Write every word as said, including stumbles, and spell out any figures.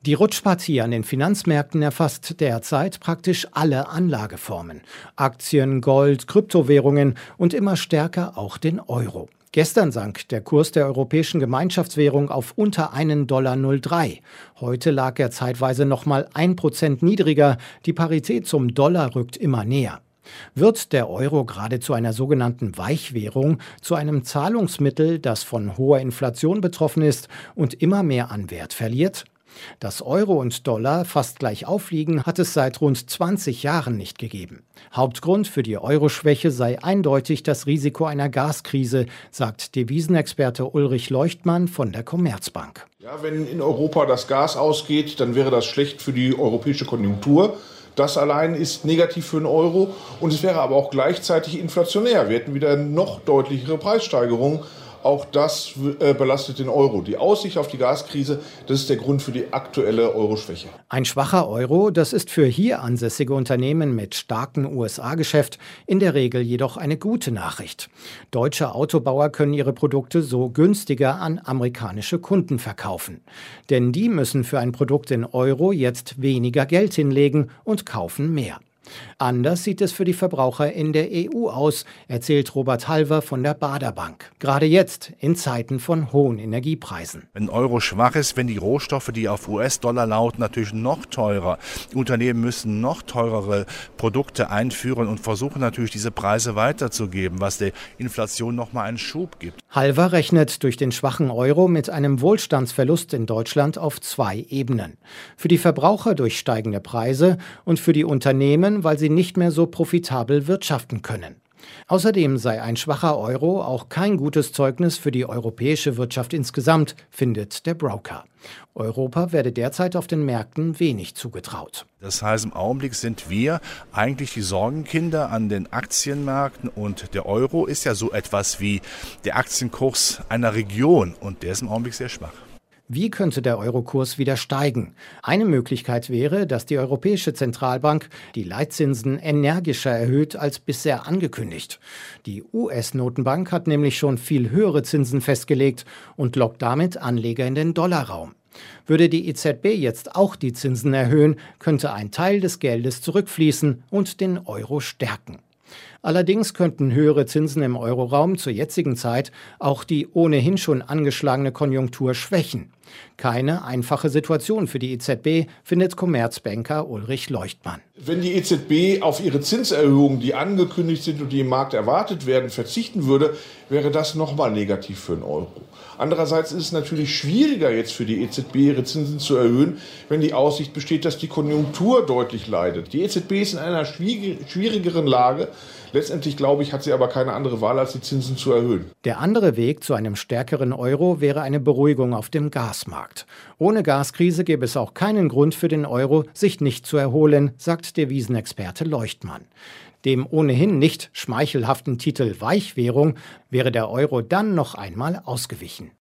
Die Rutschpartie an den Finanzmärkten erfasst derzeit praktisch alle Anlageformen. Aktien, Gold, Kryptowährungen und immer stärker auch den Euro. Gestern sank der Kurs der europäischen Gemeinschaftswährung auf unter einen Dollar null Komma drei. Heute lag er zeitweise noch mal ein Prozent niedriger. Die Parität zum Dollar rückt immer näher. Wird der Euro gerade zu einer sogenannten Weichwährung, zu einem Zahlungsmittel, das von hoher Inflation betroffen ist und immer mehr an Wert verliert? Dass Euro und Dollar fast gleich aufliegen, hat es seit rund zwanzig Jahren nicht gegeben. Hauptgrund für die Euroschwäche sei eindeutig das Risiko einer Gaskrise, sagt Devisenexperte Ulrich Leuchtmann von der Commerzbank. Ja, wenn in Europa das Gas ausgeht, dann wäre das schlecht für die europäische Konjunktur. Das allein ist negativ für den Euro und es wäre aber auch gleichzeitig inflationär. Wir hätten wieder noch deutlichere Preissteigerungen. Auch das äh, belastet den Euro. Die Aussicht auf die Gaskrise, das ist der Grund für die aktuelle Euroschwäche. Ein schwacher Euro, das ist für hier ansässige Unternehmen mit starkem U S A-Geschäft in der Regel jedoch eine gute Nachricht. Deutsche Autobauer können ihre Produkte so günstiger an amerikanische Kunden verkaufen. Denn die müssen für ein Produkt in Euro jetzt weniger Geld hinlegen und kaufen mehr. Anders sieht es für die Verbraucher in der E U aus, erzählt Robert Halver von der Baader Bank. Gerade jetzt, in Zeiten von hohen Energiepreisen. Wenn Euro schwach ist, wenn die Rohstoffe, die auf U S-Dollar lauten, natürlich noch teurer. Die Unternehmen müssen noch teurere Produkte einführen und versuchen natürlich, diese Preise weiterzugeben, was der Inflation nochmal einen Schub gibt. Halver rechnet durch den schwachen Euro mit einem Wohlstandsverlust in Deutschland auf zwei Ebenen. Für die Verbraucher durch steigende Preise und für die Unternehmen, weil sie nicht mehr so profitabel wirtschaften können. Außerdem sei ein schwacher Euro auch kein gutes Zeugnis für die europäische Wirtschaft insgesamt, findet der Broker. Europa werde derzeit auf den Märkten wenig zugetraut. Das heißt, im Augenblick sind wir eigentlich die Sorgenkinder an den Aktienmärkten und der Euro ist ja so etwas wie der Aktienkurs einer Region und der ist im Augenblick sehr schwach. Wie könnte der Eurokurs wieder steigen? Eine Möglichkeit wäre, dass die Europäische Zentralbank die Leitzinsen energischer erhöht als bisher angekündigt. Die U S-Notenbank hat nämlich schon viel höhere Zinsen festgelegt und lockt damit Anleger in den Dollarraum. Würde die E Z B jetzt auch die Zinsen erhöhen, könnte ein Teil des Geldes zurückfließen und den Euro stärken. Allerdings könnten höhere Zinsen im Euroraum zur jetzigen Zeit auch die ohnehin schon angeschlagene Konjunktur schwächen. Keine einfache Situation für die E Z B, findet Commerzbanker Ulrich Leuchtmann. Wenn die E Z B auf ihre Zinserhöhungen, die angekündigt sind und die im Markt erwartet werden, verzichten würde, wäre das nochmal negativ für den Euro. Andererseits ist es natürlich schwieriger jetzt für die E Z B, ihre Zinsen zu erhöhen, wenn die Aussicht besteht, dass die Konjunktur deutlich leidet. Die E Z B ist in einer schwierigeren Lage. Letztendlich, glaube ich, hat sie aber keine andere Wahl, als die Zinsen zu erhöhen. Der andere Weg zu einem stärkeren Euro wäre eine Beruhigung auf dem Gasmarkt. Ohne Gaskrise gäbe es auch keinen Grund für den Euro, sich nicht zu erholen, sagt Devisenexperte Leuchtmann. Dem ohnehin nicht schmeichelhaften Titel Weichwährung wäre der Euro dann noch einmal ausgewichen.